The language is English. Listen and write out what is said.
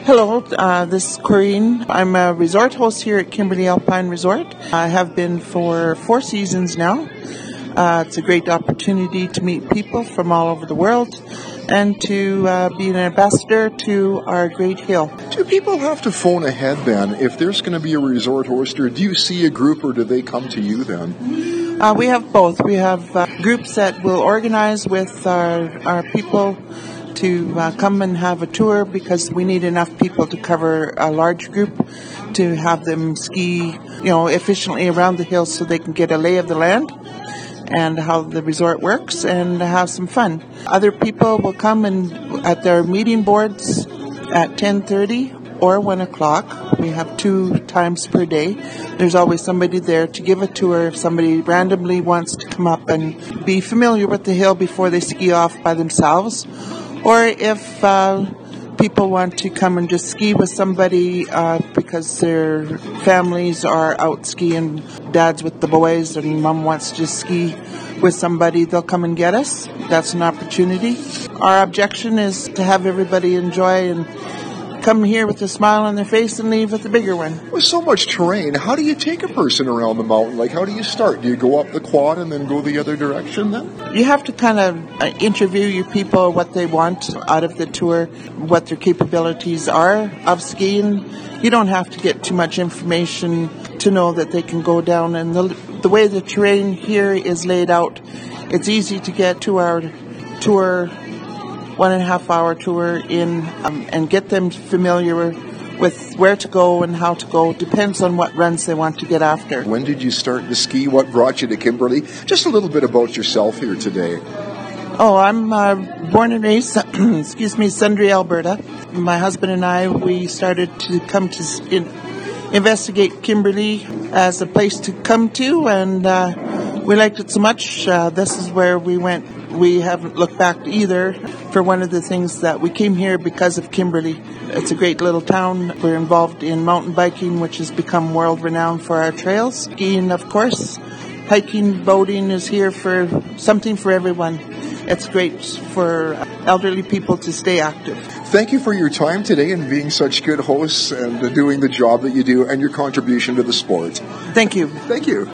Hello, this is Corinne. I'm a resort host here at Kimberley Alpine Resort. I have been for 4 seasons now. It's a great opportunity to meet people from all over the world and to be an ambassador to our great hill. Do people have to phone ahead then if there's going to be a resort host, or do you see a group or do they come to you then? We have both. We have groups that will organize with our people to come and have a tour, because we need enough people to cover a large group to have them ski, efficiently around the hills so they can get a lay of the land and how the resort works and have some fun. Other people will come and at their meeting boards at 10:30 or 1 o'clock. We have 2 times per day. There's always somebody there to give a tour if somebody randomly wants to come up and be familiar with the hill before they ski off by themselves. Or if people want to come and just ski with somebody because their families are out skiing, dad's with the boys and mom wants to just ski with somebody, they'll come and get us. That's an opportunity. Our objection is to have everybody enjoy and come here with a smile on their face and leave with a bigger one. With so much terrain, how do you take a person around the mountain? Like, how do you start? Do you go up the quad and then go the other direction then? You have to kind of interview your people, what they want out of the tour, what their capabilities are of skiing. You don't have to get too much information to know that they can go down. And the way the terrain here is laid out, it's easy to get to our tour, 1.5 hour tour in and get them familiar with where to go and how to go. Depends on what runs they want to get after. When did you start to ski? What brought you to Kimberley? Just a little bit about yourself here today. Oh, I'm born and raised, Sundre, Alberta. My husband and I, we started to come to investigate Kimberley as a place to come to, and we liked it so much. This is where we went. We haven't looked back either. For one of the things that we came here because of Kimberley. It's a great little town. We're involved in mountain biking, which has become world renowned for our trails. Skiing, of course. Hiking, boating is here for something for everyone. It's great for elderly people to stay active. Thank you for your time today and being such good hosts and doing the job that you do and your contribution to the sport. Thank you. Thank you.